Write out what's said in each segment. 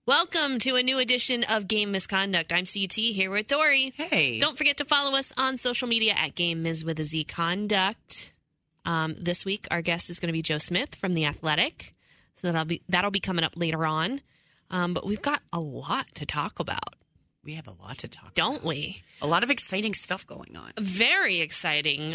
Welcome to a new edition of Game Misconduct. I'm CT here with Dory. Hey. Don't forget to follow us on social media at Game Mis with a Z Conduct. This week, our guest is going to be Joe Smith from The Athletic. So that'll be coming up later on. But we've got a lot to talk about. We have a lot to talk about. Don't we? A lot of exciting stuff going on. Very exciting.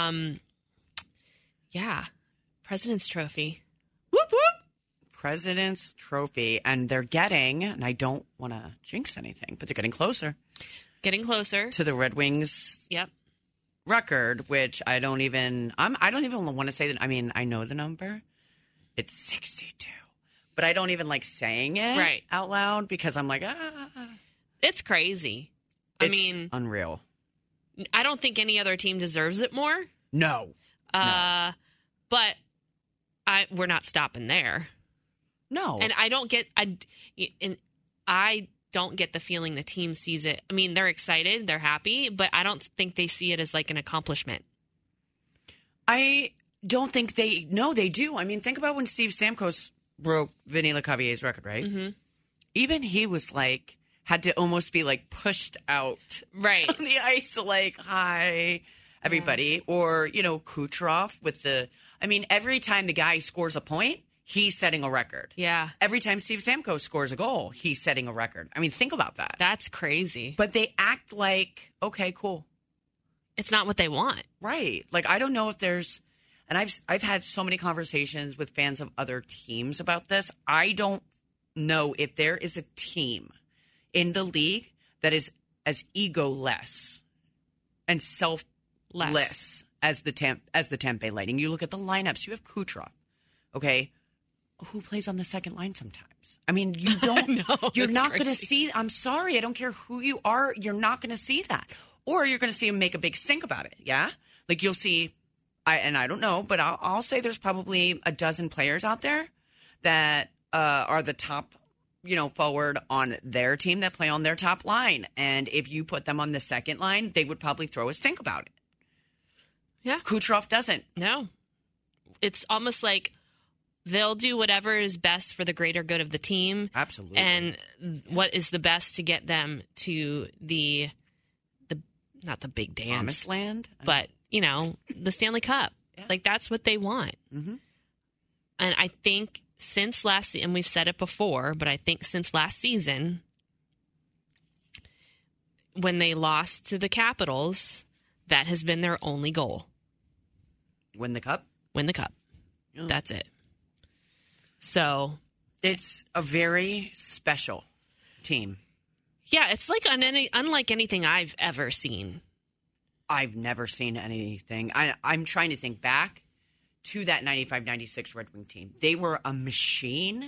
Yeah. President's Trophy. Whoop, whoop. President's Trophy. And they're getting, and I don't want to jinx anything, but they're getting closer. Getting closer. To the Red Wings Yep. record, which I don't even want to say that. I mean, I know the number. It's 62. But I don't even like saying it out loud because I'm like, It's crazy. It's unreal. I don't think any other team deserves it more. No. But we're not stopping there. No. And I don't get the feeling the team sees it. I mean, they're excited, they're happy, but I don't think they see it as like an accomplishment. I don't think they do. I mean, think about when Steve Stamkos broke Vinny Lecavallier's record, right? Mm-hmm. Even he was like, had to almost be like pushed out on the ice to like, hi, everybody. Yeah. Or, Kucherov with every time the guy scores a point, he's setting a record. Yeah. Every time Steve Stamkos scores a goal, he's setting a record. I mean, think about that. That's crazy. But they act like, okay, cool. It's not what they want. Right. Like, I don't know if there's, and I've had so many conversations with fans of other teams about this. I don't know if there is a team in the league that is as egoless and selfless as the Tampa Bay Lightning. You look at the lineups. You have Kucherov. Okay. Who plays on the second line sometimes? I mean, you don't. You're not going to see. I'm sorry. I don't care who you are. You're not going to see that. Or you're going to see him make a big stink about it. Yeah. Like you'll see. I don't know, but I'll say there's probably a dozen players out there that are the top, forward on their team that play on their top line. And if you put them on the second line, they would probably throw a stink about it. Yeah. Kucherov doesn't. No. It's almost like they'll do whatever is best for the greater good of the team. Absolutely. And what is the best to get them to the not the big dance. Promised land? But, the Stanley Cup. Yeah. Like, that's what they want. Mm-hmm. And I think since and we've said it before, but I think since last season, when they lost to the Capitals, that has been their only goal. Win the Cup? Win the Cup. Oh. That's it. So it's a very special team. Yeah, it's like unlike anything I've ever seen. I've never seen anything. I'm trying to think back to that 95-96 Red Wing team. They were a machine.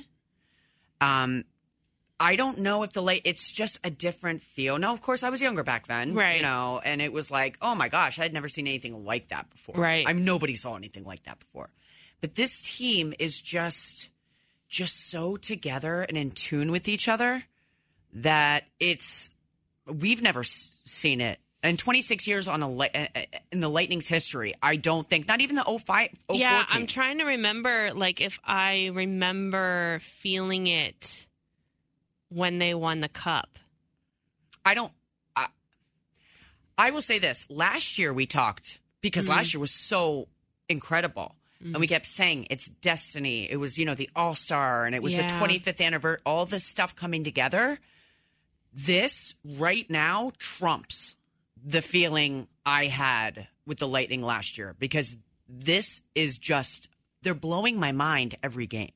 I don't know if it's just a different feel. Now, of course, I was younger back then, right? And it was like, oh my gosh, I had never seen anything like that before. Right? Nobody saw anything like that before. But this team is just so together and in tune with each other that we've never seen it. In 26 years in the Lightning's history, I don't think, not even the 04 Yeah, team. I'm trying to remember, like, if I remember feeling it when they won the Cup. I will say this. Last year we talked, because last year was so incredible. And we kept saying it's destiny. It was, the All-Star, and it was the 25th anniversary, all this stuff coming together. This right now trumps the feeling I had with the Lightning last year, because this is just, they're blowing my mind every game.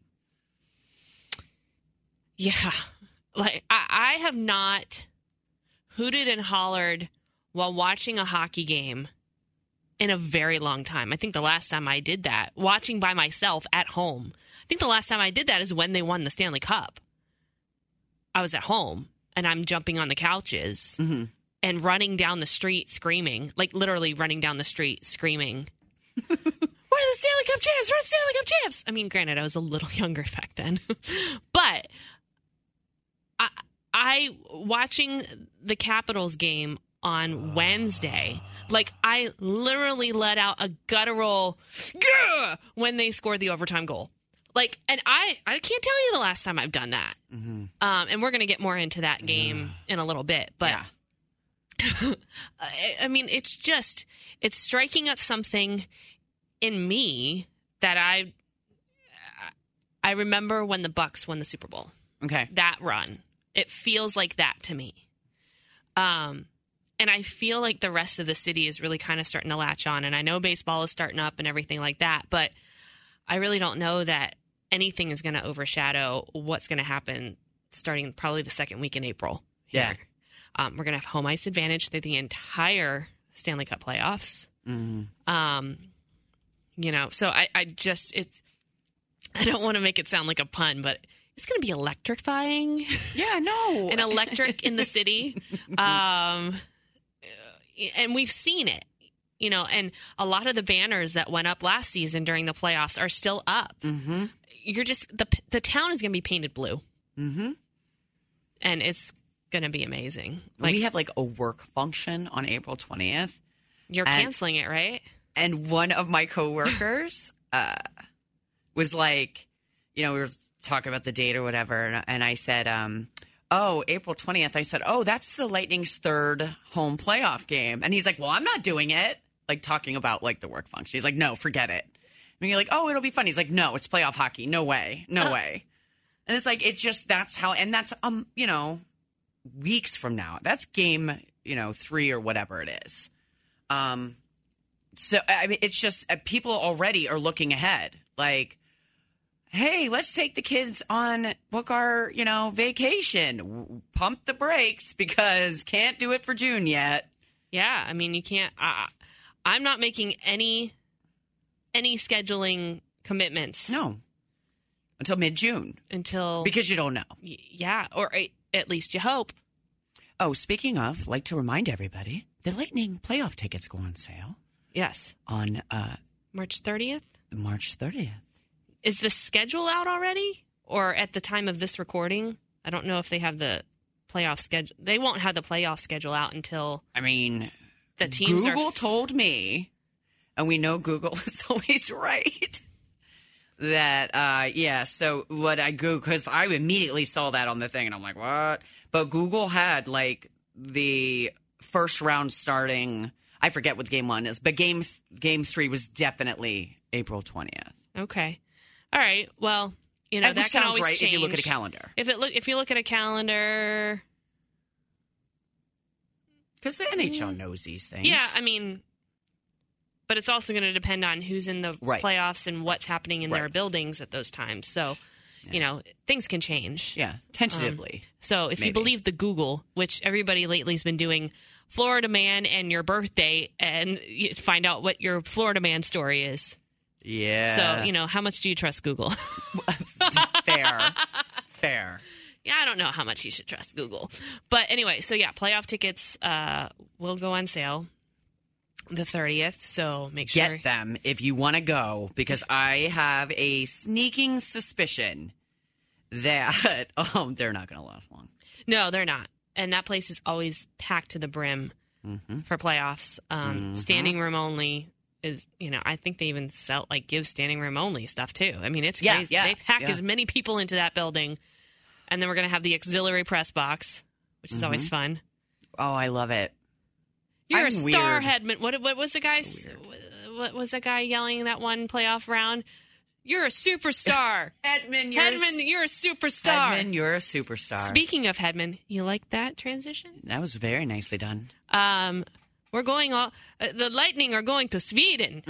Yeah. Like, I have not hooted and hollered while watching a hockey game in a very long time. I think the last time I did that, watching by myself at home, I think the last time I did that is when they won the Stanley Cup. I was at home, and I'm jumping on the couches and running down the street screaming, like literally running down the street screaming, we're the Stanley Cup champs! We're the Stanley Cup champs! I mean, granted, I was a little younger back then. But I watching the Capitals game on Wednesday, like, I literally let out a guttural "Gah!" when they scored the overtime goal. Like, and I can't tell you the last time I've done that. Mm-hmm. And we're going to get more into that game in a little bit. But, I mean, it's striking up something in me that I remember when the Bucks won the Super Bowl. Okay. That run. It feels like that to me. And I feel like the rest of the city is really kind of starting to latch on. And I know baseball is starting up and everything like that, but I really don't know that anything is going to overshadow what's going to happen starting probably the second week in April. Yeah. We're going to have home ice advantage through the entire Stanley Cup playoffs. Mm-hmm. So I don't want to make it sound like a pun, but it's going to be electrifying. Yeah, no. And electric in the city. And we've seen it. And a lot of the banners that went up last season during the playoffs are still up. Mm-hmm. You're just the town is going to be painted blue. Mm-hmm. And it's going to be amazing. We have a work function on April 20th. You're canceling it, right? And one of my coworkers was like, we were talking about the date or whatever. And I said, April 20th. I said, that's the Lightning's third home playoff game. And he's like, well, I'm not doing it. Like talking about the work function. He's like, no, forget it. And you're like, it'll be fun. He's like, no, it's playoff hockey. No way. No way. And it's like, it's just, that's how, and that's, weeks from now. That's game, 3 or whatever it is. So, I mean, it's just, people already are looking ahead. Like, hey, let's take the kids book our, vacation. Pump the brakes because can't do it for June yet. Yeah. I mean, you can't, I'm not making any scheduling commitments. No. Until mid-June. Because you don't know. Yeah. Or at least you hope. Oh, speaking of, like to remind everybody, the Lightning playoff tickets go on sale. Yes. On March 30th? March 30th. Is the schedule out already? Or at the time of this recording? I don't know if they have the playoff schedule. They won't have the playoff schedule out until... I mean, the teams Google told me, and we know Google is always right, that, so what I Googled, because I immediately saw that on the thing, and I'm like, what? But Google had, the first round starting, I forget what game 1 is, but game 3 was definitely April 20th. Okay. All right. Well, that can always right change. if you look at a calendar. If you look at a calendar... Because the NHL knows these things. Yeah, I mean... But it's also going to depend on who's in the playoffs and what's happening in their buildings at those times. So, things can change. Yeah, tentatively. So if you believe the Google, which everybody lately has been doing, Florida man and your birthday, and you find out what your Florida man story is. Yeah. So, how much do you trust Google? Fair. Yeah, I don't know how much you should trust Google. But anyway, so yeah, playoff tickets will go on sale the 30th, so make sure. Get them if you want to go, because I have a sneaking suspicion that they're not going to last long. No, they're not. And that place is always packed to the brim for playoffs. Standing room only is, I think they even sell, give standing room only stuff too. I mean, it's crazy. Yeah, they pack as many people into that building. And then we're going to have the auxiliary press box, which is always fun. Oh, I love it. You're I'm a star, weird. Hedman. What was the guy? What was the guy yelling that one playoff round? You're a superstar. Hedman, you're a superstar. Hedman, you're a superstar. Speaking of Hedman, you like that transition? That was very nicely done. We're going the Lightning are going to Sweden.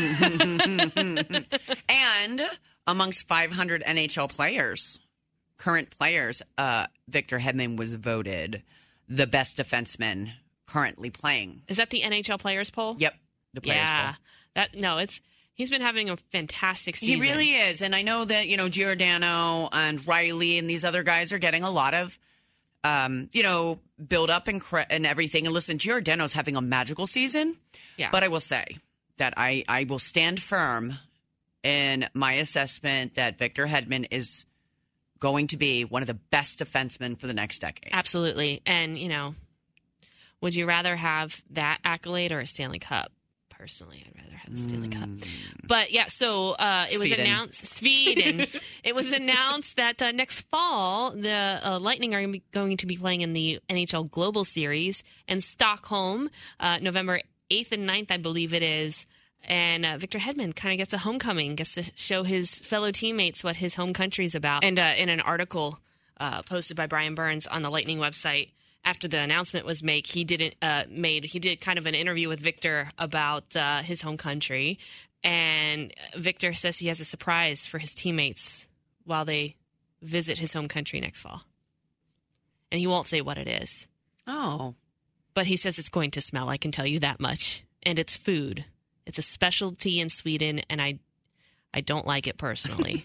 And amongst 500 NHL players, current players, Victor Hedman was voted the best defenseman currently playing. Is that the NHL players poll? Yep, the players poll. He's been having a fantastic season. He really is, and I know that Giordano and Riley and these other guys are getting a lot of build up and everything. And listen, Giordano's having a magical season. Yeah, but I will say that I will stand firm in my assessment that Victor Hedman is going to be one of the best defensemen for the next decade. Absolutely, and would you rather have that accolade or a Stanley Cup personally. I'd rather have the Stanley Cup. But yeah, so it was Sweden. announced, Sweden. It was announced that next fall, the Lightning are going to be playing in the NHL Global Series in Stockholm, November 8th and 9th, I believe it is. And Victor Hedman kind of gets a homecoming, gets to show his fellow teammates what his home country's about. And in an article posted by Brian Burns on the Lightning website, after the announcement was made, he did kind of an interview with Victor about his home country, and Victor says he has a surprise for his teammates while they visit his home country next fall, and he won't say what it is. Oh, but he says it's going to smell. I can tell you that much, and it's food. It's a specialty in Sweden, and I don't like it personally.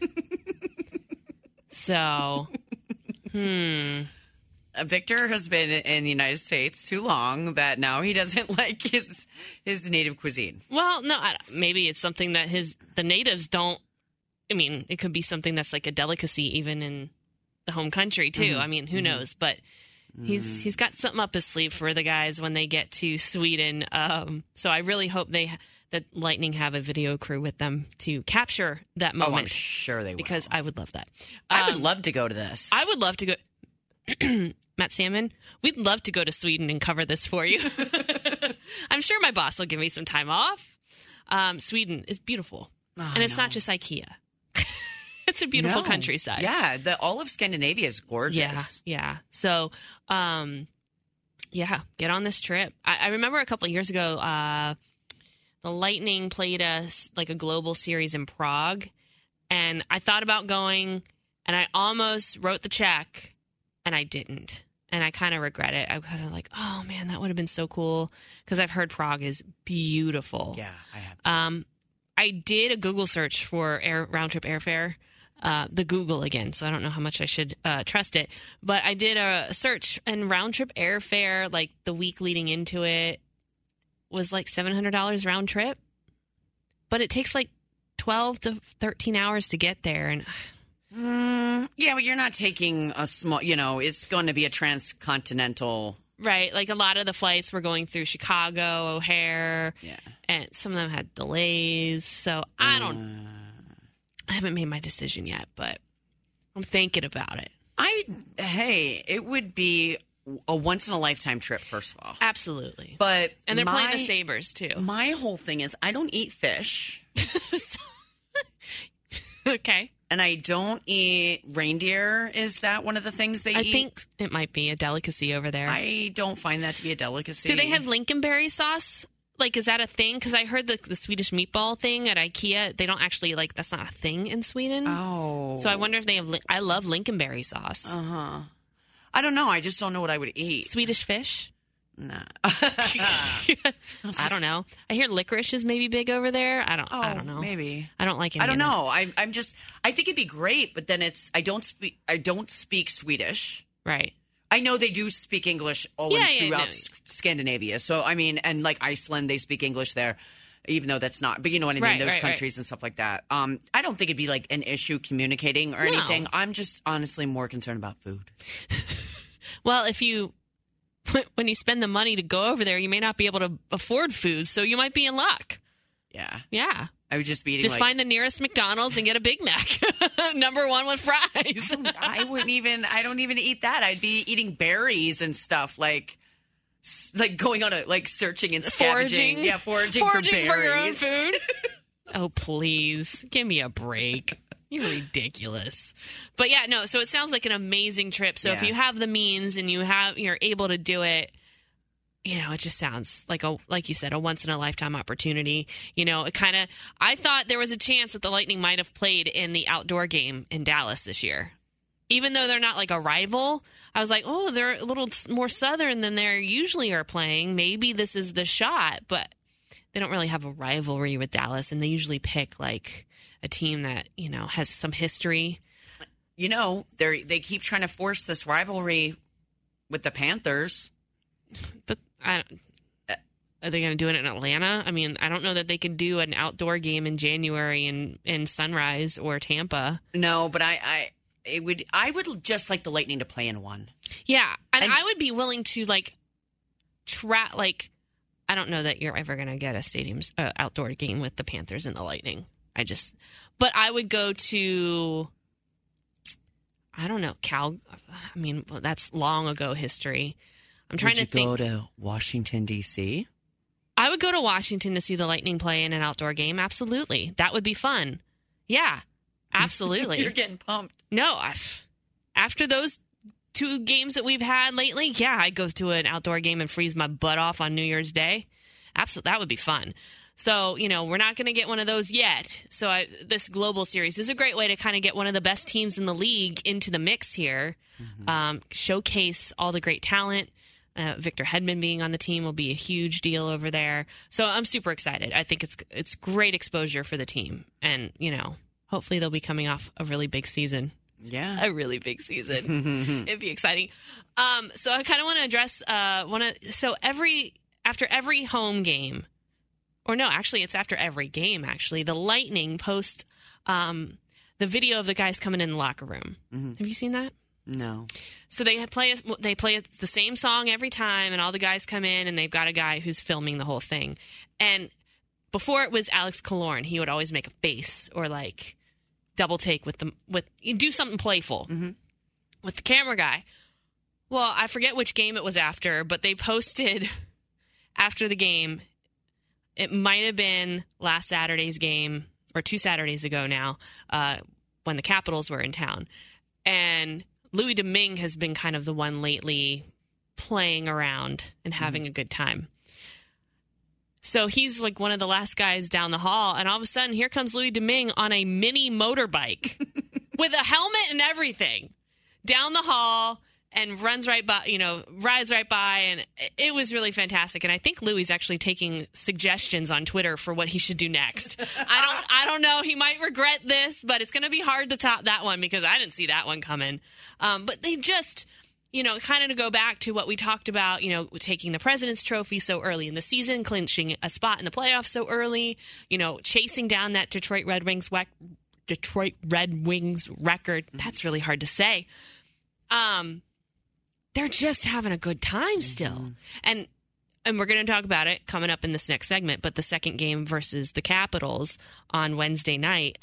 So, Victor has been in the United States too long that now he doesn't like his native cuisine. Well, no, maybe it's something that the natives don't. I mean, it could be something that's like a delicacy even in the home country too. I mean, who knows? But he's got something up his sleeve for the guys when they get to Sweden. So I really hope that Lightning have a video crew with them to capture that moment. Oh, I'm sure they will. Because I would love that. I would love to go to this. I would love to go. Matt Salmon, we'd love to go to Sweden and cover this for you. I'm sure my boss will give me some time off. Sweden is beautiful. And it's not just IKEA. It's a beautiful countryside. Yeah, all of Scandinavia is gorgeous. Yeah. So, get on this trip. I remember a couple of years ago, the Lightning played a global series in Prague, and I thought about going, and I almost wrote the check. And I didn't. And I kind of regret it because I was like, oh, man, that would have been so cool. Because I've heard Prague is beautiful. Yeah, I have. I did a Google search for round-trip airfare, the Google again, so I don't know how much I should trust it. But I did a search, and round-trip airfare, like the week leading into it, was like $700 round trip. But it takes like 12 to 13 hours to get there. And yeah, but you're not taking a small, it's going to be a transcontinental. Right. Like a lot of the flights were going through Chicago, O'Hare. Yeah. And some of them had delays. So I haven't made my decision yet, but I'm thinking about it. It would be a once in a lifetime trip, first of all. Absolutely. And they're playing the Sabres too. My whole thing is I don't eat fish. Okay. And I don't eat reindeer. Is that one of the things they eat? I think it might be a delicacy over there. I don't find that to be a delicacy. Do they have Lincolnberry sauce? Like, is that a thing? Because I heard the Swedish meatball thing at IKEA. They don't actually, that's not a thing in Sweden. Oh. So I wonder if they have, I love Lincolnberry sauce. Uh-huh. I don't know. I just don't know what I would eat. Swedish fish? Nah. I don't know. I hear licorice is maybe big over there. I don't know. Maybe. I don't like it. I don't know. I think it'd be great, but then I don't speak Swedish. Right. I know they do speak English throughout Scandinavia. So I mean, and like Iceland, they speak English there, even though that's not. But you know what I mean? Those countries and stuff like that. I don't think it'd be like an issue communicating or anything. I'm just honestly more concerned about food. Well, when you spend the money to go over there, you may not be able to afford food, so you might be in luck. Yeah. Yeah. I would just be eating find the nearest McDonald's and get a Big Mac. Number one with fries. I don't even eat that. I'd be eating berries and stuff like going on searching and scavenging. Foraging. Yeah, foraging for berries. For your own food. Oh, please. Give me a break. You're ridiculous. But yeah, no, so it sounds like an amazing trip. So if you have the means and you're able to do it, it just sounds like you said, a once in a lifetime opportunity. I thought there was a chance that the Lightning might have played in the outdoor game in Dallas this year. Even though they're not like a rival, I was like, oh, they're a little more southern than they usually are playing. Maybe this is the shot, but they don't really have a rivalry with Dallas, and they usually pick like a team that, has some history. They keep trying to force this rivalry with the Panthers. But are they going to do it in Atlanta? I mean, I don't know that they could do an outdoor game in January in Sunrise or Tampa. No, but I would just like the Lightning to play in one. Yeah, and I would be willing to I don't know that you're ever going to get a outdoor game with the Panthers and the Lightning. But I would go to, I don't know, that's long ago history. I'm trying to think. Would you go to Washington, D.C.? I would go to Washington to see the Lightning play in an outdoor game. Absolutely. That would be fun. Yeah, absolutely. You're getting pumped. No, after those 2 games that we've had lately, yeah, I'd go to an outdoor game and freeze my butt off on New Year's Day. Absolutely. That would be fun. So, we're not going to get one of those yet. So this global series is a great way to kind of get one of the best teams in the league into the mix here, showcase all the great talent. Victor Hedman being on the team will be a huge deal over there. So I'm super excited. I think it's great exposure for the team. And, hopefully they'll be coming off a really big season. Yeah. A really big season. It'd be exciting. So I kind of want to address after every home game, or no, actually it's after every game, actually, the Lightning post the video of the guys coming in the locker room. Mm-hmm. Have you seen that? No. So they play the same song every time, and all the guys come in, and they've got a guy who's filming the whole thing. And before it was Alex Killorn, he would always make a face or like double take with do something playful with the camera guy. Well, I forget which game it was after, but they posted after the game. It might have been last Saturday's game or 2 Saturdays ago now, when the Capitals were in town. And Louis Domingue has been kind of the one lately playing around and having a good time. So he's like one of the last guys down the hall, and all of a sudden, here comes Louis Domingue on a mini motorbike with a helmet and everything down the hall and rides right by, and it was really fantastic. And I think Louis is actually taking suggestions on Twitter for what he should do next. I don't know. He might regret this, but it's going to be hard to top that one because I didn't see that one coming. But they just, kind of to go back to what we talked about, taking the President's Trophy so early in the season, clinching a spot in the playoffs so early, chasing down that Detroit Red Wings record. That's really hard to say. They're just having a good time still. And we're going to talk about it coming up in this next segment, but the second game versus the Capitals on Wednesday night,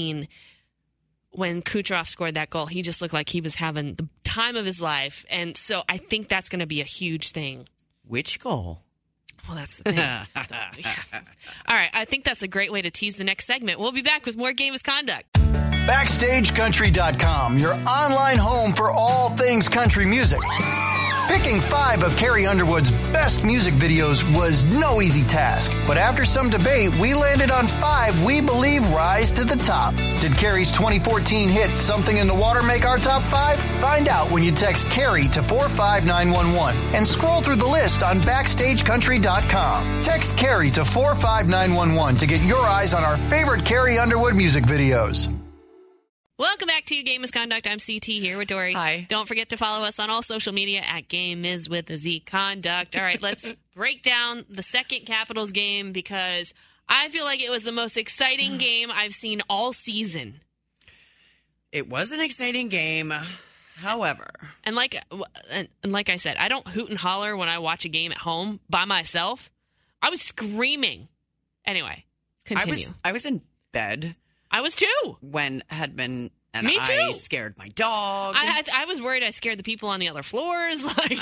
when Kucherov scored that goal, he just looked like he was having the time of his life. And so I think that's going to be a huge thing. Which goal? Well, that's the thing. Yeah. All right. I think that's a great way to tease the next segment. We'll be back with more Game Misconduct. BackstageCountry.com, your online home for all things country music. Picking 5 of Carrie Underwood's best music videos was no easy task, but after some debate, we landed on 5 we believe rise to the top. Did Carrie's 2014 hit Something in the Water make our top 5? Find out when you text Carrie to 45911 and scroll through the list on BackstageCountry.com. Text Carrie to 45911 to get your eyes on our favorite Carrie Underwood music videos. Welcome back to Game Misconduct. I'm CT here with Dory. Hi. Don't forget to follow us on all social media at Game Is with a Z Conduct. All right, let's break down the second Capitals game because I feel like it was the most exciting game I've seen all season. It was an exciting game, however. And like I said, I don't hoot and holler when I watch a game at home by myself. I was screaming. Anyway, continue. I was in bed. I was too. When Hedman and Me too. I scared my dog. I was worried I scared the people on the other floors. But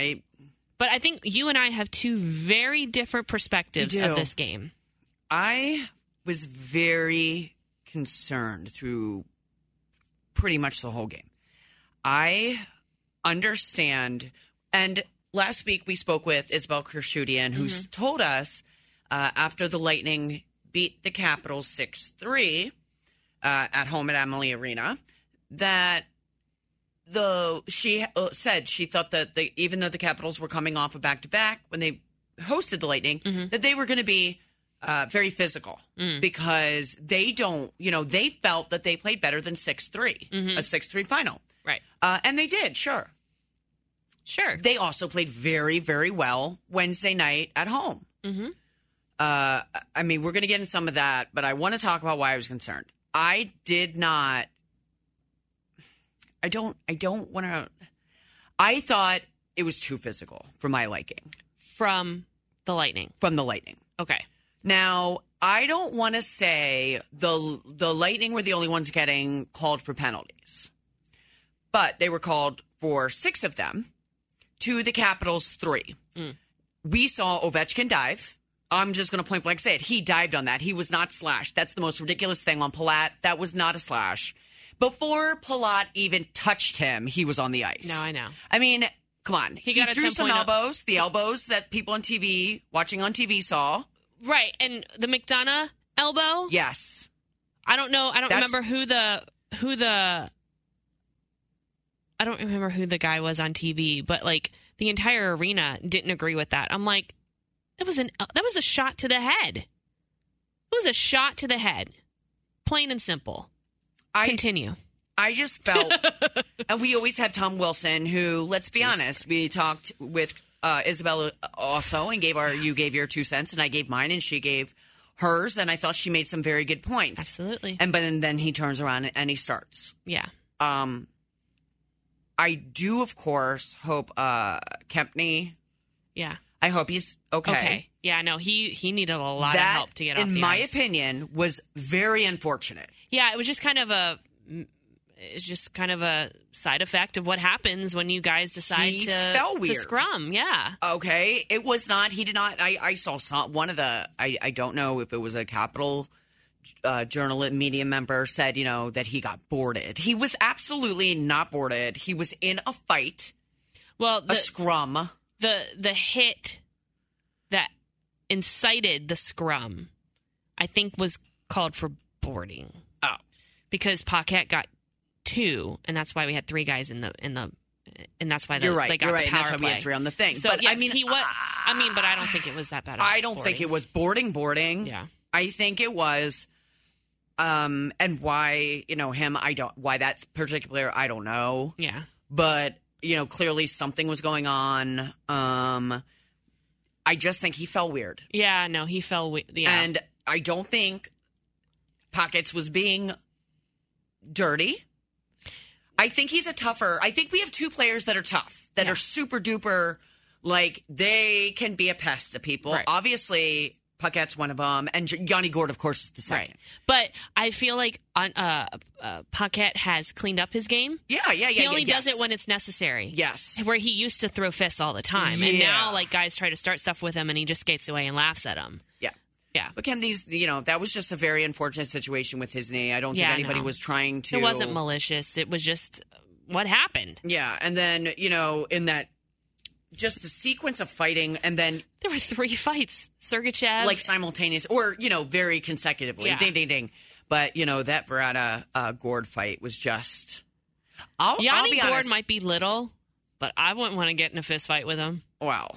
I think you and I have 2 very different perspectives of this game. I was very concerned through pretty much the whole game. I understand, and last week we spoke with Isabel Kershudian, who's told us after the Lightning beat the Capitals 6-3 at home at Amalie Arena, that she said she thought that even though the Capitals were coming off a back-to-back when they hosted the Lightning, that they were going to be very physical because they felt that they played better than 6-3, a 6-3 final. Right. And they did, sure. Sure. They also played very, very well Wednesday night at home. Mm-hmm. We're going to get into some of that, but I want to talk about why I was concerned. I thought it was too physical for my liking. From The Lightning. From the Lightning. Okay. Now, I don't want to say the Lightning were the only ones getting called for penalties, but they were called for 6 of them, to the Capitals 3. We saw Ovechkin dive. I'm just going to point blank say it. He dived on that. He was not slashed. That's the most ridiculous thing on Palat. That was not a slash. Before Palat even touched him, he was on the ice. No, I know. I mean, come on. He got a threw some 10-point elbows, the elbows that people on TV, watching on TV saw. Right. And the McDonough elbow? Yes. I don't know. I don't remember who the I don't remember who the guy was on TV, but like the entire arena didn't agree with that. I'm like, that was a shot to the head. It was a shot to the head. Plain and simple. Continue. I just felt, and we always have Tom Wilson, who, let's be honest, we talked with Isabella also and you gave your 2 cents and I gave mine and she gave hers, and I thought she made some very good points. Absolutely. But then he turns around and he starts. Yeah. I do, of course, hope Yeah. I hope he's okay. Yeah, no, he needed a lot of help to get off the ice. In my opinion, was very unfortunate. Yeah, it was just kind of a side effect of what happens when you guys decide to scrum. Yeah. Okay. It was not. He did not. I saw one of the. I don't know if it was a Capital journalist media member said, that he got boarded. He was absolutely not boarded. He was in a fight. Well, a scrum. The hit that incited the scrum, I think, was called for boarding. Oh, because Paquette got 2, and that's why we had 3 guys in the, and that's why you're right. they got you're the right. power That's why play. we had 3 on the thing. So but yes, but I don't think it was that bad. I don't think it was boarding. Yeah, I think it was. And why him? Why that's particular. I don't know. Yeah, but clearly something was going on. I just think he fell weird. Yeah, no, he fell weird. Yeah. And I don't think Pockets was being dirty. I think he's I think we have 2 players that are tough, that are super duper, like they can be a pest to people. Right. Obviously, Paquette's one of them, and Yanni Gourde, of course, is the second. Right. But I feel like Paquette has cleaned up his game. Yeah. He only does it when it's necessary. Yes. Where he used to throw fists all the time. Yeah. And now, guys try to start stuff with him, and he just skates away and laughs at them. Yeah. Yeah. But Kim, that was just a very unfortunate situation with his knee. I don't think anybody was trying to. It wasn't malicious. It was just what happened. Yeah. And then, in that, just the sequence of fighting, and then there were 3 fights. Sergachev, simultaneous, or very consecutively, ding, ding, ding. But that Verata Gourde fight was just. I'll be honest. Gourde might be little, but I wouldn't want to get in a fist fight with him. Wow,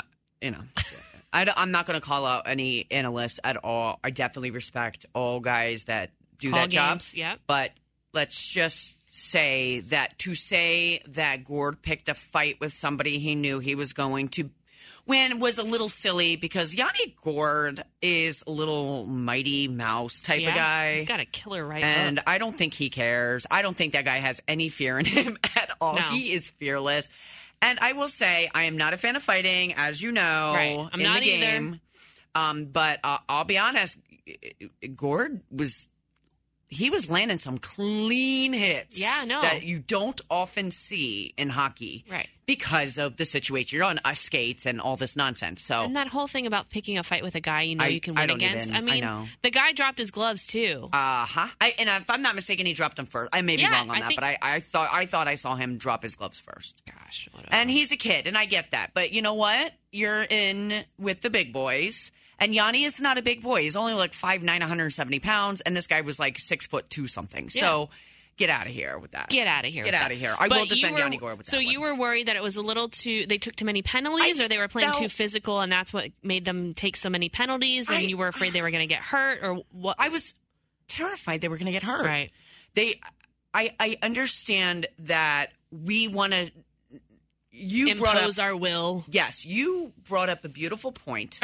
I'm not going to call out any analysts at all. I definitely respect all guys that do that job. Yeah, but let's just say that Gourde picked a fight with somebody he knew he was going to win was a little silly, because Yanni Gourde is a little Mighty Mouse type of guy. He's got a killer right and hook. I don't think he cares. I don't think that guy has any fear in him at all. No. He is fearless. And I will say, I am not a fan of fighting, as you know, right. I'm in not the game. But I'll be honest, Gourde was landing some clean hits. Yeah, no. That you don't often see in hockey. Right. Because of the situation. You're on ice skates and all this nonsense. So, and that whole thing about picking a fight with a guy you can win against. I know. The guy dropped his gloves too. And if I'm not mistaken, he dropped them first. I may be wrong on that, but I thought I saw him drop his gloves first. Gosh, whatever. And he's a kid, and I get that. But you know what? You're in with the big boys. And Yanni is not a big boy. He's only 5'9", 170 pounds, and this guy was 6'2" something. Yeah. So get out of here with that. Get out of here. Get out of here. I will defend Yanni Gourde with that. So you were worried that it was a little too. They took too many penalties, or they were playing too physical, and that's what made them take so many penalties. And you were afraid they were going to get hurt, or what? I was terrified they were going to get hurt. Right. I understand that we want to. Impose our will. Yes, you brought up a beautiful point. Oh.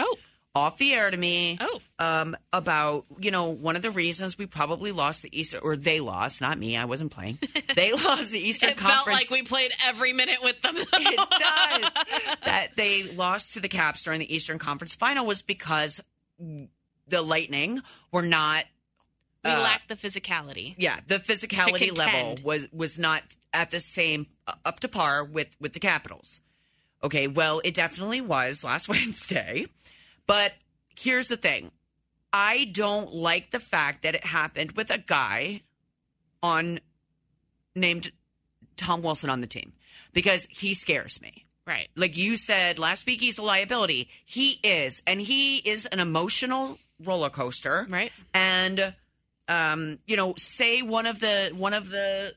off the air to me. Oh. About, one of the reasons we probably lost the Eastern, or they lost, not me, I wasn't playing. They lost the Eastern It Conference. felt like we played every minute with them. It does. That they lost to the Caps during the Eastern Conference Final was because the Lightning were not. We lacked the physicality. Yeah, the physicality level contend. was not at the same, up to par with the Capitals. Okay, well, it definitely was last Wednesday. But here's the thing. I don't like the fact that it happened with a guy named Tom Wilson on the team because he scares me. Right. Like you said last week, he's a liability. He is. And he is an emotional roller coaster. Right. And, say one of the,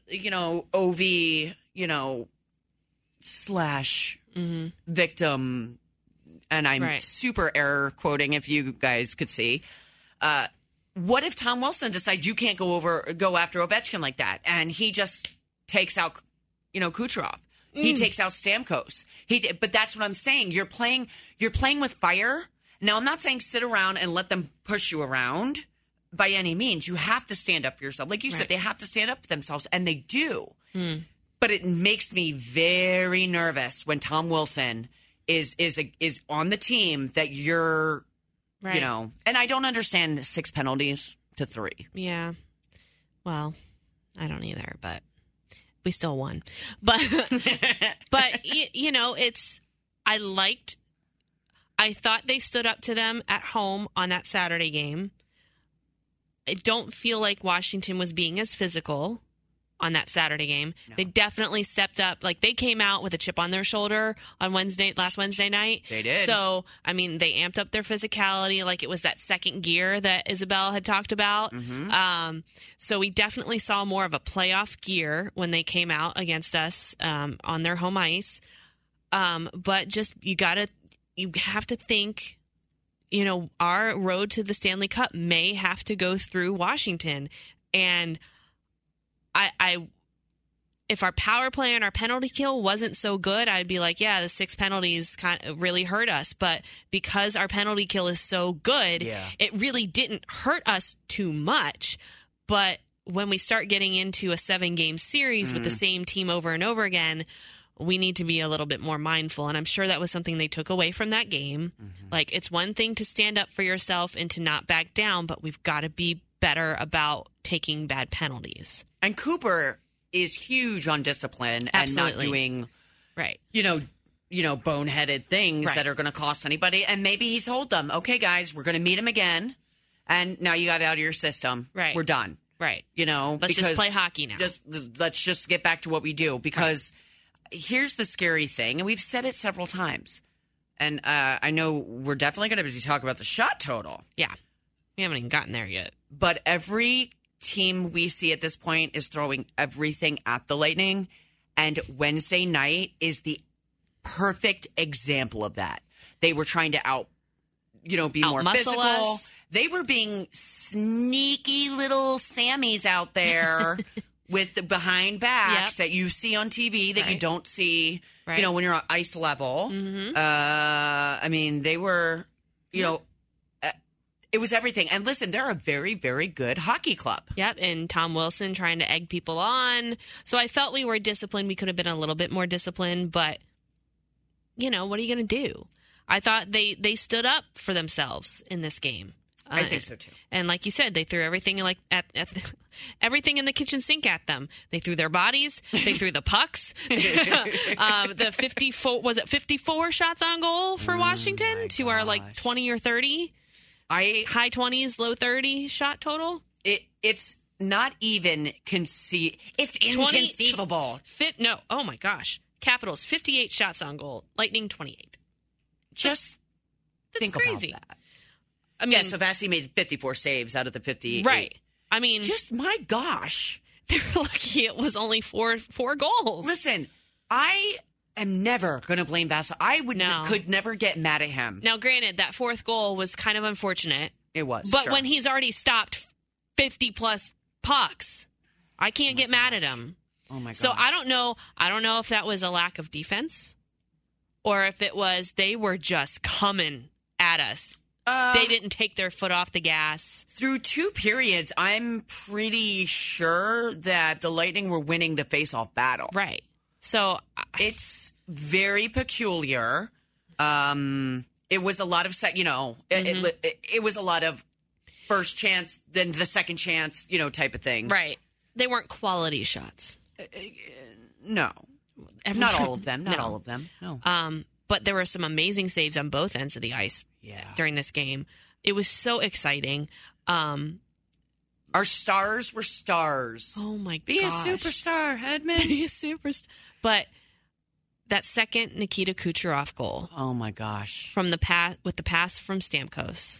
OV, slash victim, and I'm super error quoting if you guys could see. What if Tom Wilson decides you can't go after Ovechkin like that, and he just takes out, Kucherov? He takes out Stamkos. But that's what I'm saying. You're playing with fire. Now, I'm not saying sit around and let them push you around by any means. You have to stand up for yourself. Like you said, they have to stand up for themselves, and they do. But it makes me very nervous when Tom Wilson is on the team that you're, and I don't understand 6 penalties to 3. Yeah. Well, I don't either, but we still won. But I thought they stood up to them at home on that Saturday game. I don't feel like Washington was being as physical on that Saturday game. No. They definitely stepped up. Like, they came out with a chip on their shoulder on last Wednesday night. They did. So, I mean, they amped up their physicality. Like, it was that second gear that Isabel had talked about. So we definitely saw more of a playoff gear when they came out against us on their home ice. But just, you have to think, our road to the Stanley Cup may have to go through Washington. And if our power play and our penalty kill wasn't so good, I'd be like, yeah, the 6 penalties kind of really hurt us. But because our penalty kill is so good, it really didn't hurt us too much. But when we start getting into a 7-game series with the same team over and over again, we need to be a little bit more mindful. And I'm sure that was something they took away from that game. Like, it's one thing to stand up for yourself and to not back down, but we've got to be better about taking bad penalties. And Cooper is huge on discipline and not doing, boneheaded things that are going to cost anybody. And maybe he's told them, okay, guys, we're going to meet him again. And now you got it out of your system. Right. We're done. Right. Let's just play hockey now. Let's just get back to what we do. Because here's the scary thing, and we've said it several times. And I know we're definitely going to be talking about the shot total. Yeah. We haven't even gotten there yet. But every team we see at this point is throwing everything at the Lightning. And Wednesday night is the perfect example of that. They were trying to be more physical. Us. They were being sneaky little Sammies out there with the behind backs that you see on TV that you don't see, when you're on ice level. I mean, they were, it was everything. And listen, they're a very, very good hockey club. Yep. And Tom Wilson trying to egg people on. So I felt we were disciplined. We could have been a little bit more disciplined, but what are you going to do? I thought they stood up for themselves in this game. I think so too. And like you said, they threw everything everything in the kitchen sink at them. They threw their bodies. They threw the pucks. The 54 shots on goal for Washington to our 20 or 30. High 20s, low 30 shot total. It's not even It's inconceivable. No. Oh my gosh. Capitals 58 shots on goal. Lightning 28. Just think crazy. about that. I mean, so Vasi made 54 saves out of the 58. Right. I mean, just my gosh. They're lucky it was only four goals. Listen, I am never going to blame Vasi. I could never get mad at him. Now, granted, that 4th goal was kind of unfortunate. It was. But when he's already stopped 50-plus pucks, I can't get mad at him. Oh, my gosh. So I don't know if that was a lack of defense or if it was they were just coming at us They didn't take their foot off the gas. Through 2 periods, I'm pretty sure that the Lightning were winning the face-off battle. Right. So it's very peculiar. It was a lot of, it was a lot of first chance, then the second chance, type of thing. Right. They weren't quality shots. No. Not all of them. Not all of them. No. But there were some amazing saves on both ends of the ice during this game. It was so exciting. Our stars were stars. Oh, my gosh. Be a superstar, Hedman. Be a superstar. But that second Nikita Kucherov goal. Oh, my gosh. From the pass, with the pass from Stamkos.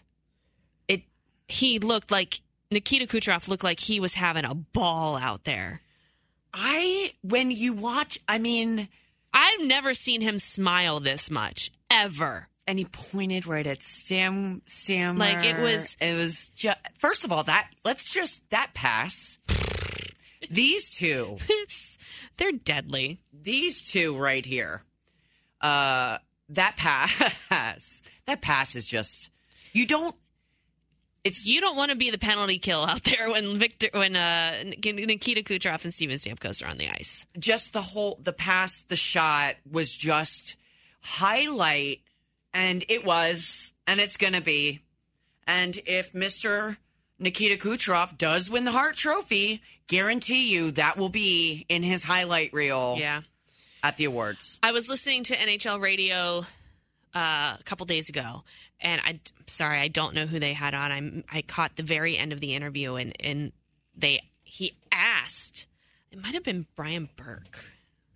Nikita Kucherov looked like he was having a ball out there. When you watch, I've never seen him smile this much, ever. And he pointed right at Stammer. Like it was just, first of all, that pass. These two. They're deadly. These two right here. That pass is just, you don't want to be the penalty kill out there when Nikita Kucherov and Steven Stamkos are on the ice. Just the pass, the shot was just highlight, and it was, and it's going to be. And if Mr. Nikita Kucherov does win the Hart Trophy, guarantee you that will be in his highlight reel at the awards. I was listening to NHL radio a couple days ago, and I'm sorry, I don't know who they had on. I caught the very end of the interview, and he asked, it might have been Brian Burke,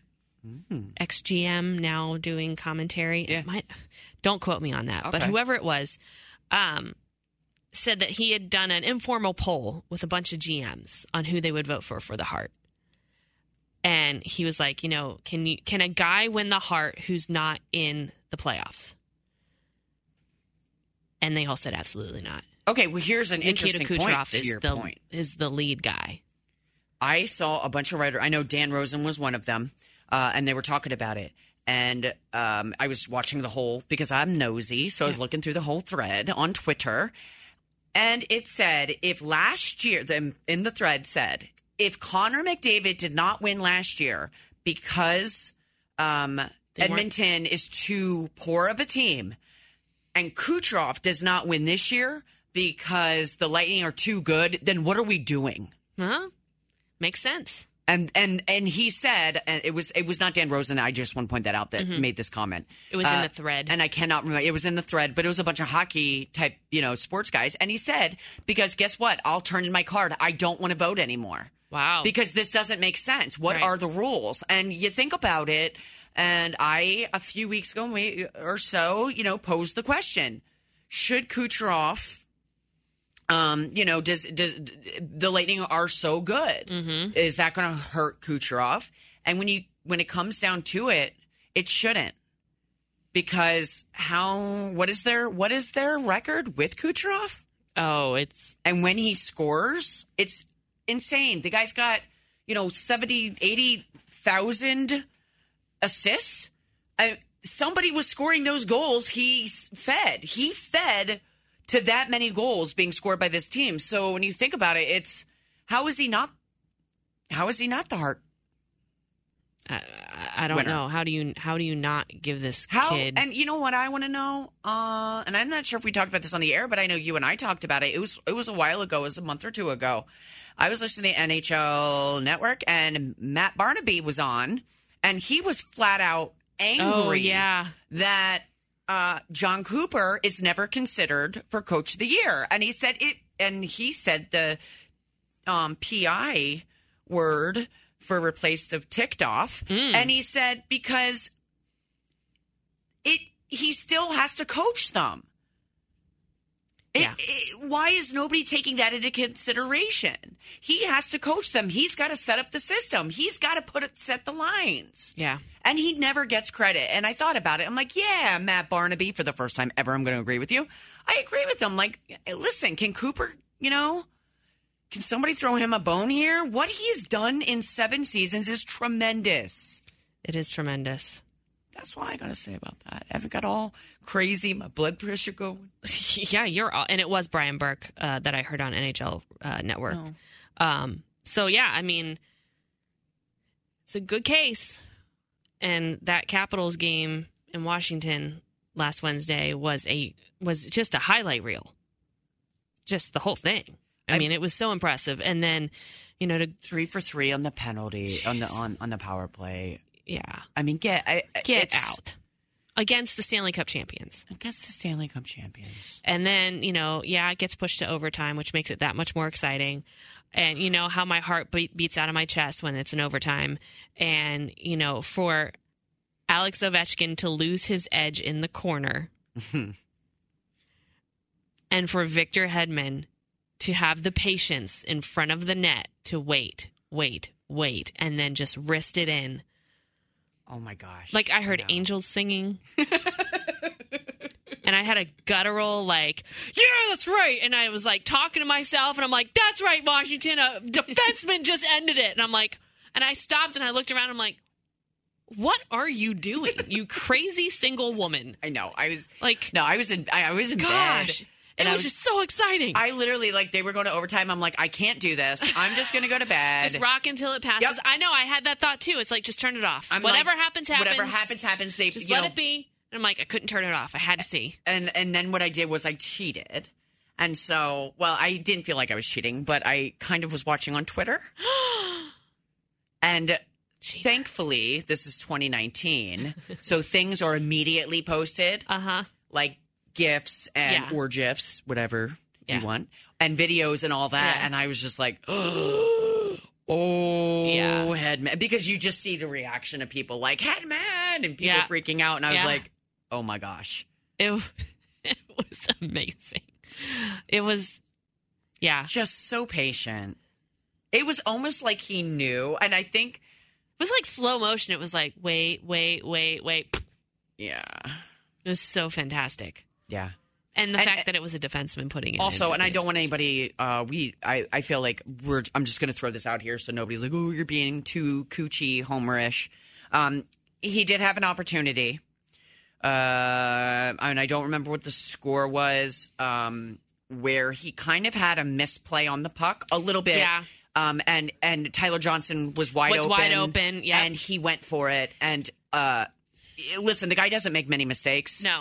ex-GM, now doing commentary. Yeah. Don't quote me on that, but whoever it was said that he had done an informal poll with a bunch of GMs on who they would vote for the Hart. And he was like, can a guy win the Hart who's not in the playoffs? And they all said absolutely not. Okay, well, here's an interesting Nikita point Kucherov to your point. Is the lead guy. I saw a bunch of writers. I know Dan Rosen was one of them, and they were talking about it. And I was watching the whole, because I'm nosy, so I was looking through the whole thread on Twitter. And it said, if last year, in the thread said, if Connor McDavid did not win last year because Edmonton is too poor of a team, and Kucherov does not win this year because the Lightning are too good, then what are we doing? Huh? Makes sense. And he said, and it was not Dan Rosen. I just want to point that out that made this comment. It was in the thread, and I cannot remember. It was in the thread, but it was a bunch of hockey type, sports guys. And he said, because guess what? I'll turn in my card. I don't want to vote anymore. Wow. Because this doesn't make sense. What are the rules? And you think about it. And I, a few weeks ago or so, posed the question: should Kucherov? Does the Lightning are so good? Mm-hmm. Is that going to hurt Kucherov? And when it comes down to it, it shouldn't, because what is their record with Kucherov? Oh, and when he scores, it's insane. The guy's got 80,000 assists. Somebody was scoring those goals. He fed to that many goals being scored by this team. So when you think about it, it's how is he not the Hart? I don't know. How do you not give this kid? And you know what I want to know? And I'm not sure if we talked about this on the air, but I know you and I talked about it. It was a while ago. It was a month or two ago. I was listening to the NHL Network, and Matt Barnaby was on, and he was flat out angry that John Cooper is never considered for Coach of the Year. And he said the PI word for replaced of ticked off. And he said because he still has to coach them. Why is nobody taking that into consideration? He has to coach them. He's got to set up the system. He's got to set the lines. Yeah. And he never gets credit. And I thought about it. I'm like, yeah, Matt Barnaby, for the first time ever, I'm going to agree with you. I agree with him. Like, listen, can Cooper, can somebody throw him a bone here? What he's done in 7 seasons is tremendous. It is tremendous. That's what I got to say about that. I haven't got all crazy, my blood pressure going. Yeah, and it was Brian Burke that I heard on NHL Network. So, yeah, I mean, it's a good case. And that Capitals game in Washington last Wednesday was just a highlight reel. Just the whole thing. I mean, it was so impressive. And then, to 3 for 3 on the penalty on the power play. Yeah. I mean, get out against the Stanley Cup champions. Against the Stanley Cup champions. And then, it gets pushed to overtime, which makes it that much more exciting. And you know how my heart beats out of my chest when it's an overtime. And, for Alex Ovechkin to lose his edge in the corner and for Victor Hedman to have the patience in front of the net to wait, and then just wrist it in. Oh, my gosh. Like, I heard angels singing. And I had a guttural, like, yeah, that's right. And I was, like, talking to myself. And I'm like, that's right, Washington. A defenseman just ended it. And I'm like, and I stopped and I looked around. I'm like, what are you doing, you crazy single woman? I know. I was in gosh, bed. And it was just so exciting. I literally, they were going to overtime. I'm like, I can't do this. I'm just going to go to bed. Just rock until it passes. Yep. I know. I had that thought, too. It's like, just turn it off. Whatever happens, happens. Whatever happens. They just let it be. And I'm like, I couldn't turn it off. I had to see. And then what I did was I cheated. And so, I didn't feel like I was cheating, but I kind of was watching on Twitter. And thankfully, this is 2019. So things are immediately posted. Like GIFs or GIFs, whatever you want, and videos and all that. And I was just like, Hedman. Because you just see the reaction of people like, Hedman, and people freaking out. And I was like, oh my gosh. It was amazing. It was, just so patient. It was almost like he knew. And I think it was like slow motion. It was like, wait. Yeah. It was so fantastic. Yeah. And the fact that it was a defenseman putting it also, in. And I don't want anybody, I feel like I'm just going to throw this out here so nobody's like, oh, you're being too coochie, homerish. He did have an opportunity. I don't remember what the score was, where he kind of had a misplay on the puck a little bit. Yeah. And Tyler Johnson was wide open. Yeah. And he went for it. And, listen, the guy doesn't make many mistakes. No.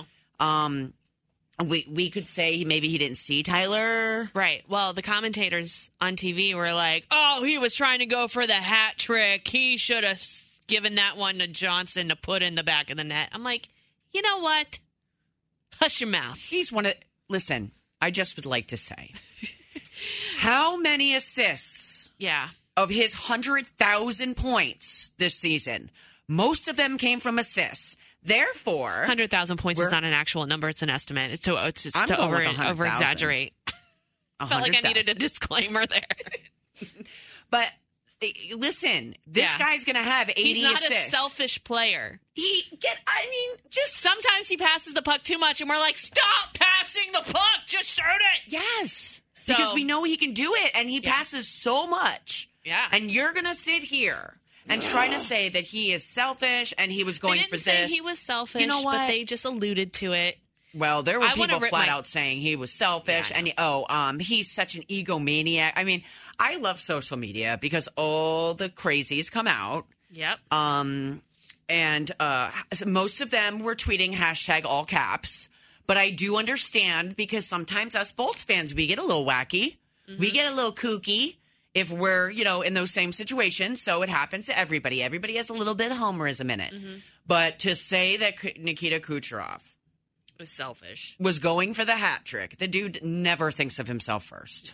We could say maybe he didn't see Tyler. Right. Well, the commentators on TV were like, oh, he was trying to go for the hat trick. He should have given that one to Johnson to put in the back of the net. I'm like, you know what? Hush your mouth. Listen, I just would like to say, how many assists of his 100,000 points this season? Most of them came from assists. Therefore, 100,000 points is not an actual number; it's an estimate. It's to over exaggerate. I felt like I needed a disclaimer there. But listen, this guy's going to have 80 He's not assists. a selfish player. Just sometimes he passes the puck too much, and we're like, stop passing the puck, just shoot it. Yes, because we know he can do it, and he passes so much. Yeah, and you're going to sit here and try to say that he is selfish and he was going for this. They didn't say he was selfish, you know what? But they just alluded to it. Well, there were people flat out saying he was selfish and he's such an egomaniac. I mean, I love social media because all the crazies come out. Yep. And most of them were tweeting hashtag all caps. But I do understand because sometimes us Bolts fans, we get a little wacky. Mm-hmm. We get a little kooky. If we're, in those same situations, so it happens to everybody. Everybody has a little bit of homerism in it. Mm-hmm. But to say that Nikita Kucherov was selfish, was going for the hat trick, the dude never thinks of himself first.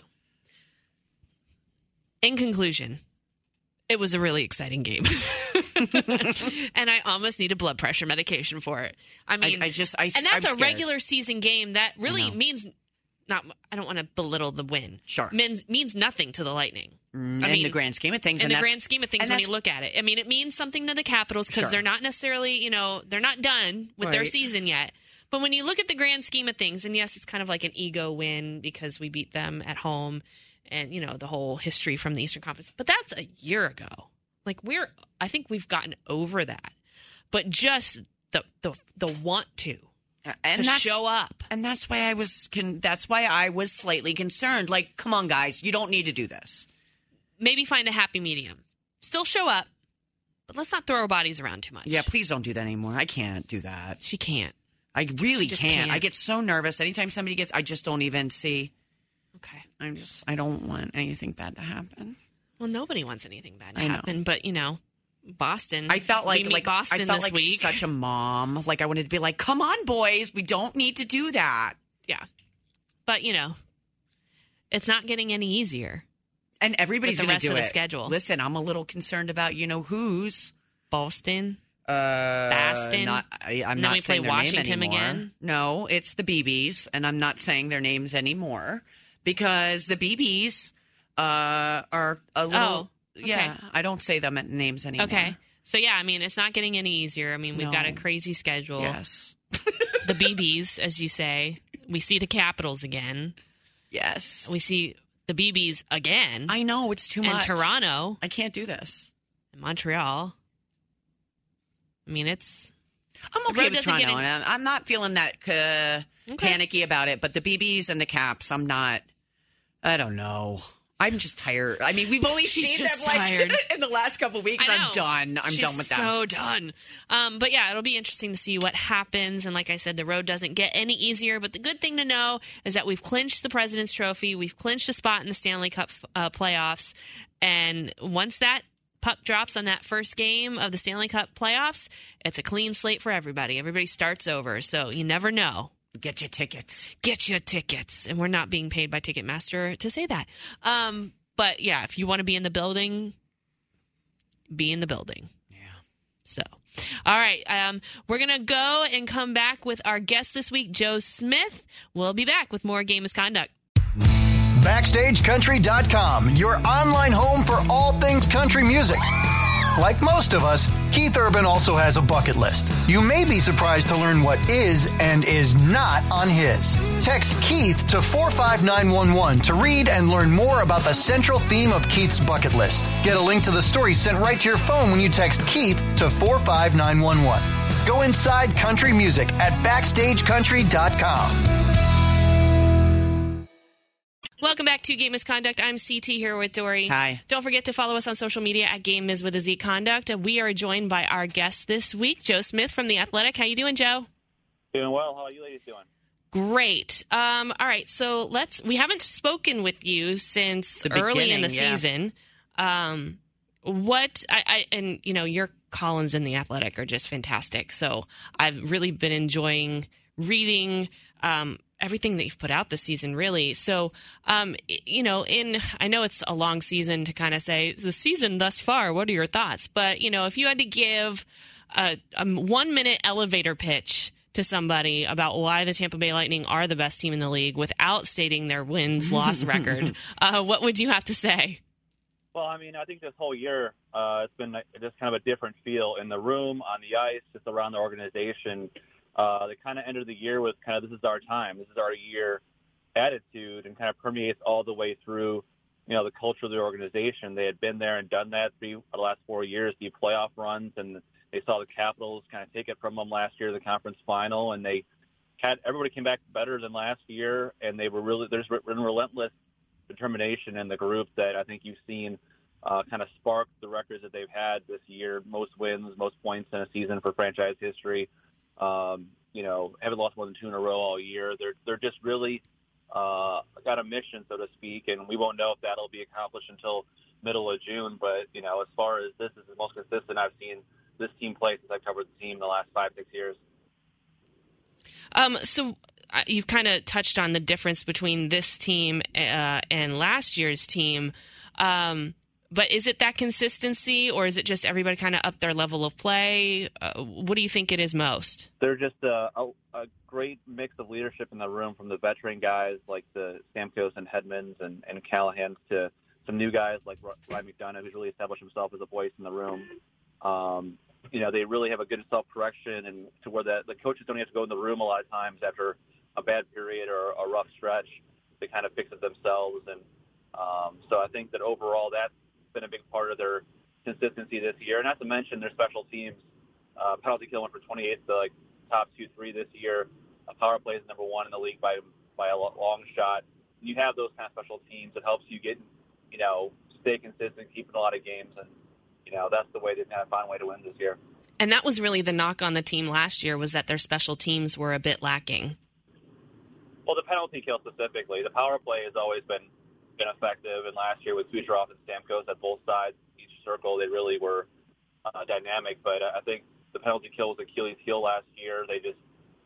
In conclusion, it was a really exciting game. And I almost need a blood pressure medication for it. I mean, and that's I'm a regular season game that really means... I don't want to belittle the win. Sure. Means nothing to the Lightning. In the grand scheme of things. In the grand scheme of things, when you look at it. I mean, it means something to the Capitals because they're not necessarily, they're not done with their season yet. But when you look at the grand scheme of things, and yes, it's kind of like an ego win because we beat them at home and, the whole history from the Eastern Conference. But that's a year ago. Like, I think we've gotten over that. But just the want to and show up. And that's why I was slightly concerned. Like, come on, guys, you don't need to do this. Maybe find a happy medium. Still show up, but let's not throw our bodies around too much. Yeah, please don't do that anymore. I can't do that. She can't. I really She just can't. can't. I get so nervous. Anytime somebody gets, I just don't even see. Okay. I don't want anything bad to happen. Well, nobody wants anything bad to I know. happen, but Boston. I felt we meet Boston I felt this like week. such a mom. Like I wanted to be like, come on, boys, we don't need to do that. Yeah, but it's not getting any easier. And everybody's With the going rest to do of the it. schedule. Listen, I'm a little concerned about who's. Boston. Boston. I'm And then not we saying play their Washington name anymore. again? No, it's the BBs, and I'm not saying their names anymore because the BBs are a little. Oh, okay. Yeah, I don't say them names anymore. Okay. So, yeah, it's not getting any easier. We've got a No. crazy schedule. Yes. The BBs, as you say. We see the Capitals again. Yes. We see the BBs again. I know, it's too and much. Toronto. I can't do this. And Montreal. It's... I'm The okay road with doesn't get Toronto, and I'm not feeling that panicky about it. But the BBs and the Caps, I'm not. I don't know. I'm just tired. We've only She's seen them just tired. in the last couple of weeks. I know. I'm done. I'm She's done with them. So done. But yeah, it'll be interesting to see what happens. And like I said, the road doesn't get any easier. But the good thing to know is that we've clinched the President's Trophy. We've clinched a spot in the Stanley Cup playoffs. And once that puck drops on that first game of the Stanley Cup playoffs, it's a clean slate for everybody. Everybody starts over. So you never know. Get your tickets. Get your tickets. And we're not being paid by Ticketmaster to say that. But yeah, if you want to be in the building, be in the building. Yeah. So, all right. We're going to go and come back with our guest this week, Joe Smith. We'll be back with more Game Misconduct. BackstageCountry.com, your online home for all things country music. Like most of us, Keith Urban also has a bucket list. You may be surprised to learn what is and is not on his. Text Keith to 45911 to read and learn more about the central theme of Keith's bucket list. Get a link to the story sent right to your phone when you text Keith to 45911. Go inside country music at BackstageCountry.com. Welcome back to Game Misconduct. I'm CT here with Dory. Hi. Don't forget to follow us on social media at Game Is with a Z Conduct. We are joined by our guest this week, Joe Smith from The Athletic. How you doing, Joe? Doing well. How are you ladies doing? Great. All right. So we haven't spoken with you since The early in the beginning, yeah. season. Your columns in The Athletic are just fantastic. So I've really been enjoying reading, everything that you've put out this season, really. So, I know it's a long season to kind of say the season thus far, what are your thoughts? But, if you had to give a 1 minute elevator pitch to somebody about why the Tampa Bay Lightning are the best team in the league without stating their wins-loss record, what would you have to say? Well, I think this whole year it's been just kind of a different feel in the room, on the ice, just around the organization. They kind of entered the year with kind of this is our time, this is our year attitude, and kind of permeates all the way through, the culture of the organization. They had been there and done that the last 4 years, the playoff runs, and they saw the Capitals kind of take it from them last year, the conference final, and everybody came back better than last year, and they were there's relentless determination in the group that I think you've seen kind of spark the records that they've had this year, most wins, most points in a season for franchise history. Haven't lost more than 2 in a row all year. They're just really got a mission, so to speak, and we won't know if that'll be accomplished until middle of June. But, as far as this is the most consistent I've seen this team play since I covered the team the last 5-6 years. So you've kind of touched on the difference between this team and last year's team. But is it that consistency, or is it just everybody kind of up their level of play? What do you think it is most? They're just a great mix of leadership in the room, from the veteran guys like the Stamkos and Hedmans and Callahans to some new guys like Ryan McDonough, who's really established himself as a voice in the room. They really have a good self-correction, and to where the coaches don't have to go in the room a lot of times after a bad period or a rough stretch. They kind of fix it themselves. And so I think that overall that's been a big part of their consistency this year. Not to mention their special teams Penalty kill went for 28, the top 2-3 this year. Power play is number 1 in the league by a long shot. When you have those kind of special teams, it helps you get, stay consistent, keep in a lot of games, and that's the way to kind of find a way to win this year. And that was really the knock on the team last year, was that their special teams were a bit lacking. Well, the penalty kill specifically, the power play has always been effective, and last year with Kucherov and Stamkos at both sides, each circle, they really were dynamic. But I think the penalty kill was Achilles' heel last year. They just,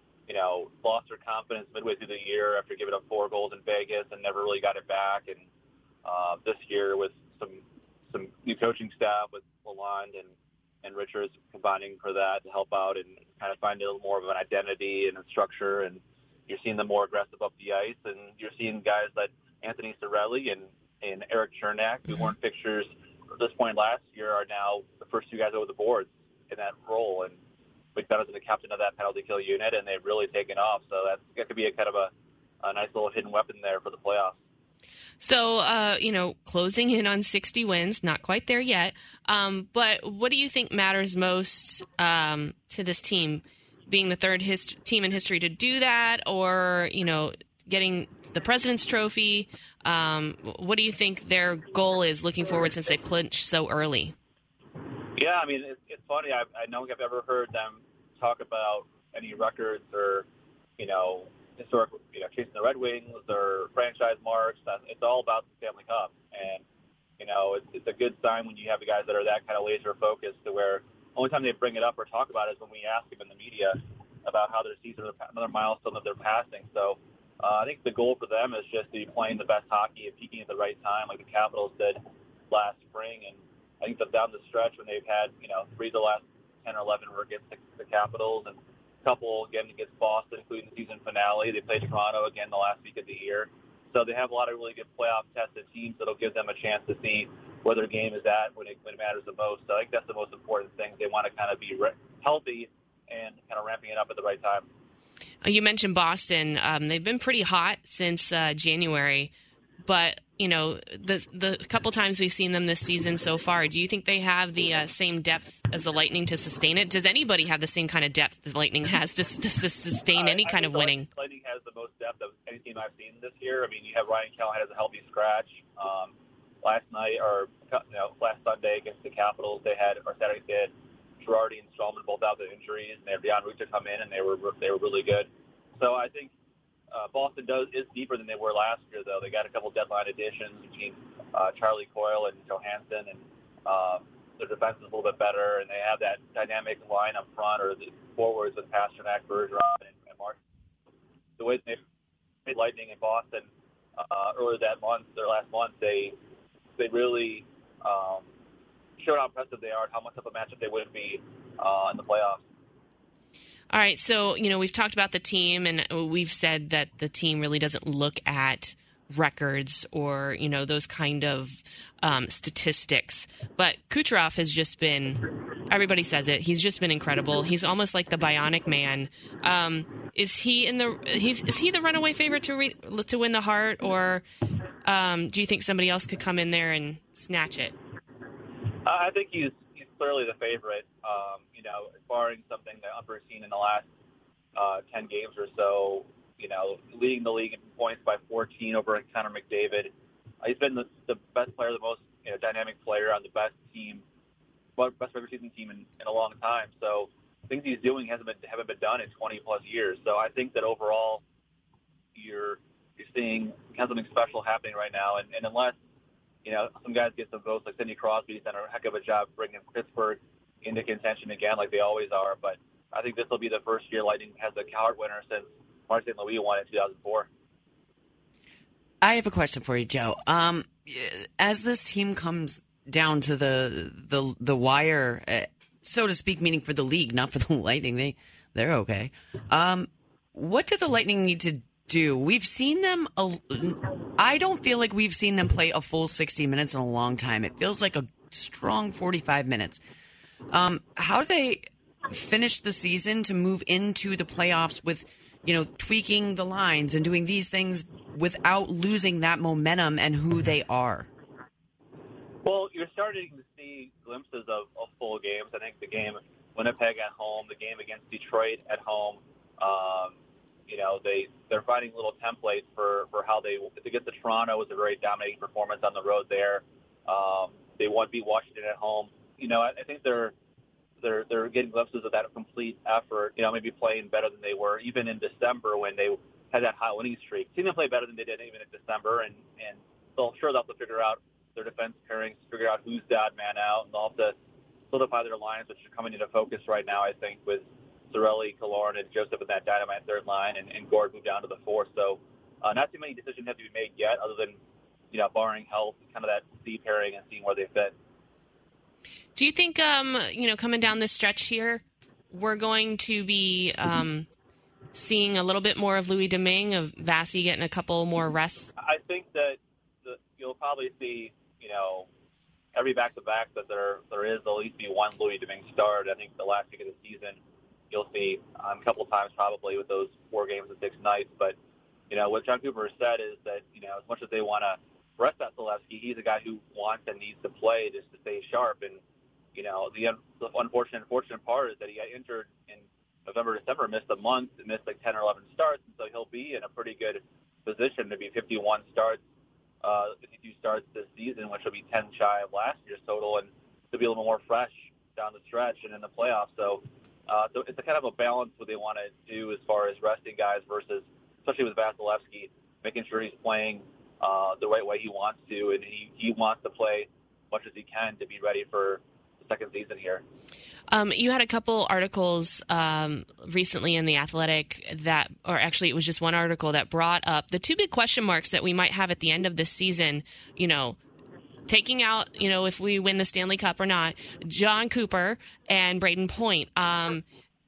lost their confidence midway through the year after giving up 4 goals in Vegas and never really got it back. And this year with some new coaching staff with Lalonde and Richards combining for that to help out and kind of find a little more of an identity and a structure, and you're seeing them more aggressive up the ice, and you're seeing guys like Anthony Cirelli and Eric Chernak, who weren't fixtures at this point last year, are now the first 2 guys over the boards in that role. And McDonough's the captain of that penalty kill unit, and they've really taken off. So that could be a kind of a nice little hidden weapon there for the playoffs. So, closing in on 60 wins, not quite there yet. But what do you think matters most to this team? Being the third team in history to do that, or, getting the President's Trophy? What do you think their goal is looking forward, since they've clinched so early? Yeah, I mean, it's funny. I don't think I've ever heard them talk about any records or, historic, chasing the Red Wings or franchise marks. It's all about the Stanley Cup. And, it's a good sign when you have the guys that are that kind of laser focused, to where only time they bring it up or talk about it is when we ask them in the media about how their season, another milestone that they're passing. So I think the goal for them is just to be playing the best hockey and peaking at the right time, like the Capitals did last spring. And I think that down the stretch, when they've had, 3 of the last 10 or 11 were against the Capitals, and a couple again against Boston, including the season finale. They played Toronto again the last week of the year. So they have a lot of really good playoff tested teams that'll give them a chance to see where their game is at when it matters the most. So I think that's the most important thing. They want to kind of be healthy and kind of ramping it up at the right time. You mentioned Boston. They've been pretty hot since January, but the couple times we've seen them this season so far, do you think they have the same depth as the Lightning to sustain it? Does anybody have the same kind of depth the Lightning has to sustain any kind of winning? Lightning has the most depth of any team I've seen this year. I mean, you have Ryan Callahan has a healthy scratch. Last Sunday against the Capitals, Saturday they had Girardi and Stralman both out with injuries, and they had Jan Rutta come in, and they were really good. So I think Boston is deeper than they were last year, though. They got a couple deadline additions between Charlie Coyle and Johansson, and their defense is a little bit better, and they have that dynamic line up front, or the forwards with Pasternak, Bergeron, and Martin. The way they played Lightning in Boston earlier that month, or last month, they really showed how impressive they are and how much of a matchup they would be in the playoffs. All right, so, we've talked about the team, and we've said that the team really doesn't look at records or, those kind of statistics. But Kucherov has just been, everybody says it, he's just been incredible. He's almost like the Bionic Man. Is he the runaway favorite to win the Hart, or do you think somebody else could come in there and snatch it? I think he's clearly the favorite. Barring something that unforeseen in the last 10 games or so, leading the league in points by 14 over Connor McDavid. He's been the best player, the most dynamic player on the best regular season team in a long time. So things he's doing haven't been done in 20 plus years. So I think that overall you're seeing something special happening right now. And unless some guys get some votes, like Sidney Crosby's done a heck of a job bringing Pittsburgh into contention again, like they always are. But I think this will be the first year Lightning has a Hart winner since Mark St. Louis won in 2004. I have a question for you, Joe. As this team comes down to the wire, so to speak, meaning for the league, not for the Lightning, they're okay. What do the Lightning need to do? We've seen them. I don't feel like we've seen them play a full 60 minutes in a long time. It feels like a strong 45 minutes. How do they finish the season to move into the playoffs with, tweaking the lines and doing these things without losing that momentum and who they are? Well, you're starting to see glimpses of full games. I think the game Winnipeg at home, the game against Detroit at home. They're finding little templates for how they get to Toronto was a very dominating performance on the road there. They beat Washington at home. I think they're getting glimpses of that complete effort. Maybe playing better than they were even in December when they had that hot winning streak. Seeing them play better than they did even in December, and they'll have to figure out their defense pairings, figure out who's the odd man out, and they'll have to solidify their lines, which are coming into focus right now, I think, with Cirelli, Killorn, and Joseph in that dynamite third line, and Gord moved down to the fourth. So not too many decisions have to be made yet, other than, barring health, kind of that C pairing and seeing where they fit. Do you think, coming down this stretch here, we're going to be seeing a little bit more of Louis Domingue, of Vasi getting a couple more rests? I think that you'll probably see, every back-to-back that there is, there'll at least be one Louis Domingue start. I think the last week of the season, you'll see a couple times probably with those 4 games and 6 nights. But, what John Cooper has said is that, as much as they want to rest Vasilevsky, he's a guy who wants and needs to play just to stay sharp. And, the unfortunate part is that he got injured in November, December, missed a month, missed like 10 or 11 starts. And so he'll be in a pretty good position to be 51 starts, 52 starts this season, which will be 10 shy of last year's total, and to be a little more fresh down the stretch and in the playoffs. So it's a kind of a balance what they want to do as far as resting guys versus, especially with Vasilevsky, making sure he's playing the right way he wants to, and he wants to play as much as he can to be ready for the second season here. You had a couple articles recently in The Athletic or actually it was just one article that brought up the 2 big question marks that we might have at the end of this season, taking out, if we win the Stanley Cup or not, John Cooper and Brayden Point. And,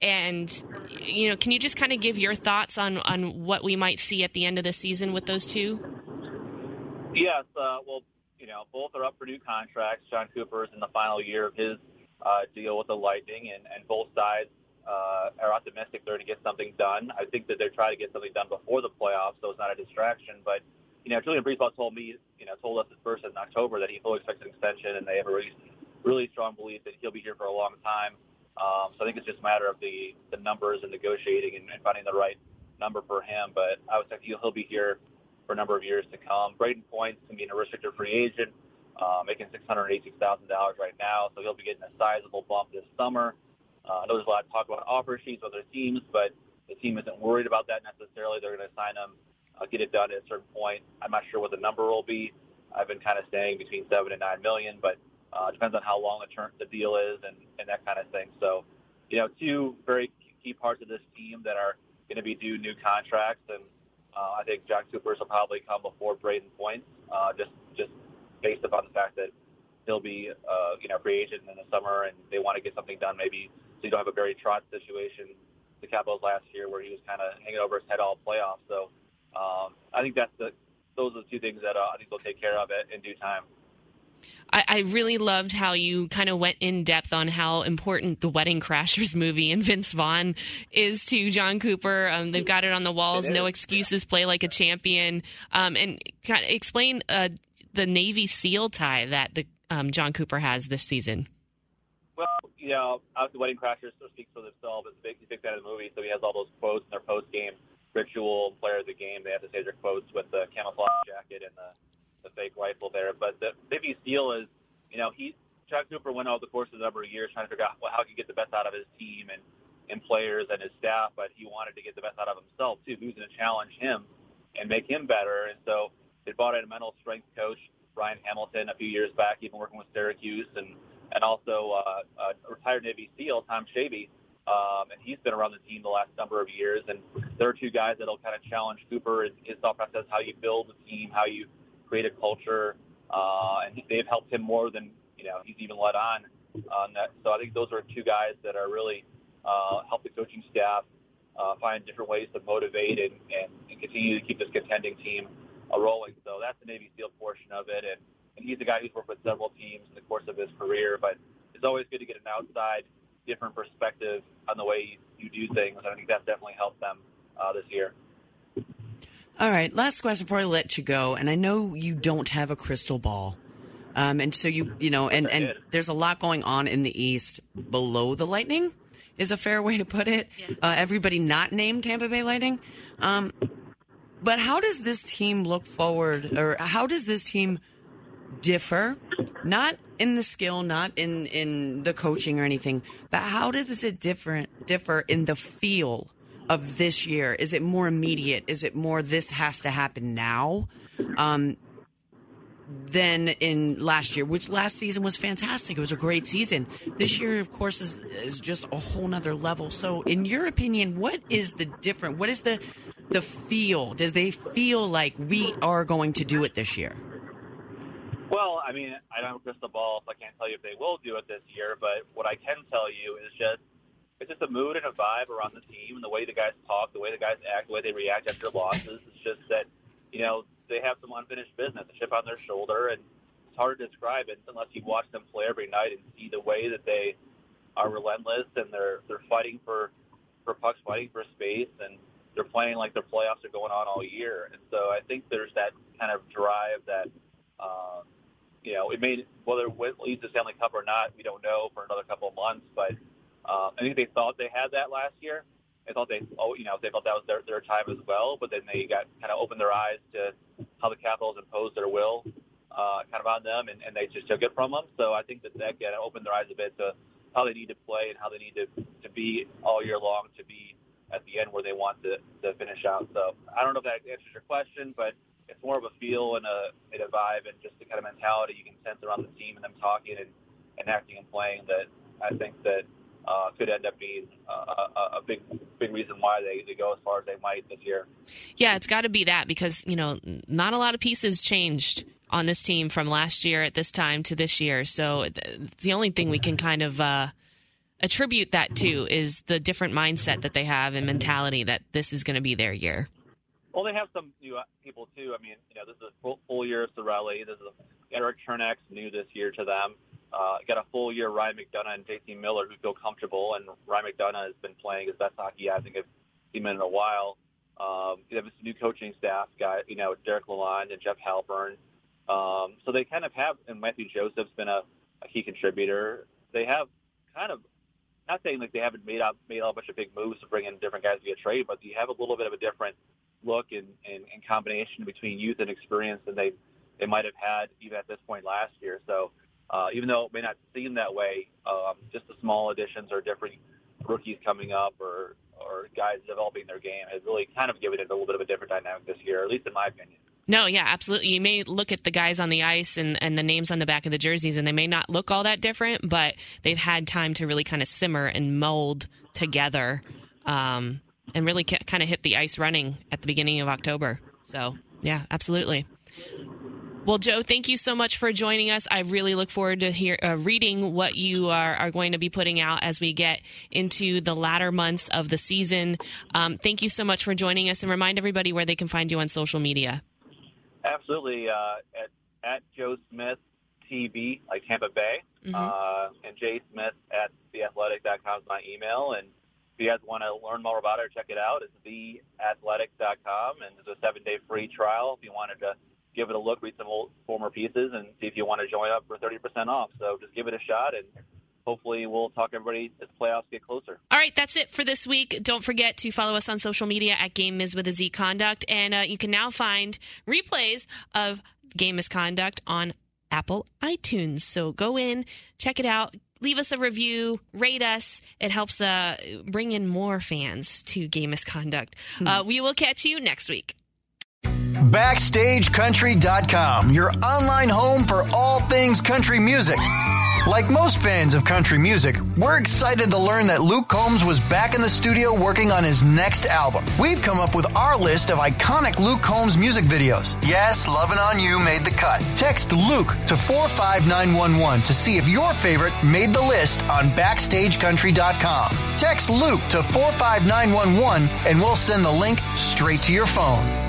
can you just kind of give your thoughts on what we might see at the end of the season with those 2? Yes. Both are up for new contracts. John Cooper is in the final year of his deal with the Lightning, and both sides are optimistic they're going to get something done. I think that they're trying to get something done before the playoffs, so it's not a distraction. But, Julian Breesbaugh told us at first in October that he fully expects an extension, and they have a really strong belief that he'll be here for a long time. So I think it's just a matter of the numbers and negotiating and finding the right number for him. But I would think he'll be here for a number of years to come. Brayden Point's going to be a restricted free agent, making $686,000 right now, so he'll be getting a sizable bump this summer. I know there's a lot of talk about offer sheets with other teams, but the team isn't worried about that necessarily. They're going to sign him, get it done at a certain point. I'm not sure what the number will be. I've been kind of staying between $7 and $9 million, but it depends on how long the deal is and that kind of thing. So, 2 very key parts of this team that are going to be due new contracts, and I think John Cooper's will probably come before Brayden Point, just based upon the fact that he'll be, free agent in the summer, and they want to get something done maybe so you don't have a Barry Trotz situation, the Capitals last year, where he was kind of hanging over his head all playoffs. So I think those are the 2 things that I think they'll take care of it in due time. I really loved how you kind of went in depth on how important the Wedding Crashers movie and Vince Vaughn is to John Cooper. They've got it on the walls. No excuses, play like a champion. And kind of explain the Navy SEAL tie that John Cooper has this season. Well, obviously Wedding Crashers speaks for themselves. He's a big fan of the movie, so he has all those quotes in their post-game ritual, player of the game. They have to say their quotes with the camouflage jacket and the fake rifle there. But the Navy SEAL is, John Cooper went over the course of a number of years trying to figure out how he could get the best out of his team and players and his staff, but he wanted to get the best out of himself, too. Who's going to challenge him and make him better? And so they brought in a mental strength coach, Brian Hamilton, a few years back, even working with Syracuse, and also a retired Navy SEAL, Tom Shavy, and he's been around the team the last number of years. And there are 2 guys that will kind of challenge Cooper in his thought process, how you build a team, how you create a culture, and they've helped him more than he's even let on that. So I think those are 2 guys that are really help the coaching staff find different ways to motivate and continue to keep this contending team rolling. So that's the Navy SEAL portion of it, and he's a guy who's worked with several teams in the course of his career. But it's always good to get an outside, different perspective on the way you do things. I think that's definitely helped them this year. All right, last question before I let you go, and I know you don't have a crystal ball, And so and there's a lot going on in the East below the Lightning is a fair way to put it. Yeah. Everybody not named Tampa Bay Lightning. But how does this team look forward, or how does this team differ? Not in the skill, not in the coaching or anything, but how does it differ in the feel of this year? Is it more immediate? Is it more this has to happen now? Than in last year, which last season was fantastic. It was a great season. This year, of course, is just a whole nother level. So in your opinion, what is the different? What is the feel? Does they feel like we are going to do it this year? Well, I mean, I don't have a crystal ball, so I can't tell you if they will do it this year. But what I can tell you is it's just a mood and a vibe around the team, and the way the guys talk, the way the guys act, the way they react after losses. It's just that, they have some unfinished business, a chip on their shoulder, and it's hard to describe it unless you watch them play every night and see the way that they are relentless and they're fighting for pucks, fighting for space, and they're playing like their playoffs are going on all year. And so I think there's that kind of drive that, it may, whether it leads to Stanley Cup or not, we don't know for another couple of months, but I think they thought they had that last year. They thought they thought that was their time as well, but then they got kind of opened their eyes to how the Capitals imposed their will kind of on them, and they just took it from them. So I think that kind of opened their eyes a bit to how they need to play and how they need to be all year long to be at the end where they want to finish out. So I don't know if that answers your question, but it's more of a feel and a vibe and just the kind of mentality you can sense around the team and them talking and acting and playing that I think that could end up being a big reason why they go as far as they might this year. Yeah, it's got to be that because, not a lot of pieces changed on this team from last year at this time to this year. So it's the only thing we can kind of attribute that to is the different mindset that they have and mentality that this is going to be their year. Well, they have some new people, too. I mean, this is a full year of Cirelli. This is Eric Chernak's new this year to them. Got a full year Ryan McDonough and J.C. Miller who feel comfortable, and Ryan McDonough has been playing his best hockey I think I've seen him in a while. They have this new coaching staff guy, Derek Lalonde and Jeff Halpern. So they kind of have, and Matthew Joseph's been a key contributor. They have kind of, not saying like they haven't made a bunch of big moves to bring in different guys via trade, but you have a little bit of a different look in combination between youth and experience than they might have had even at this point last year. So even though it may not seem that way, just the small additions or different rookies coming up or guys developing their game has really kind of given it a little bit of a different dynamic this year, at least in my opinion. No, yeah, absolutely. You may look at the guys on the ice and the names on the back of the jerseys, and they may not look all that different, but they've had time to really kind of simmer and mold together and really kind of hit the ice running at the beginning of October. So, yeah, absolutely. Well, Joe, thank you so much for joining us. I really look forward to reading what you are going to be putting out as we get into the latter months of the season. Thank you so much for joining us, and remind everybody where they can find you on social media. Absolutely. At Joe Smith TV, like Tampa Bay, and J Smith at theathletic.com is my email. And if you guys want to learn more about it or check it out, it's theathletic.com, and there's a 7-day free trial if you wanted to give it a look, read some old former pieces, and see if you want to join up for 30% off. So just give it a shot, and hopefully we'll talk to everybody as playoffs get closer. All right, that's it for this week. Don't forget to follow us on social media at Game Miz with a Z Conduct, and you can now find replays of Game Misconduct on Apple iTunes. So go in, check it out, leave us a review, rate us. It helps bring in more fans to Game Misconduct. We will catch you next week. BackstageCountry.com, your online home for all things country music. Like most fans of country music, we're excited to learn that Luke Combs was back in the studio working on his next album. We've come up with our list of iconic Luke Combs music videos. Yes, Lovin' On You made the cut. Text Luke to 45911 to see if your favorite made the list on BackstageCountry.com. Text Luke to 45911 and we'll send the link straight to your phone.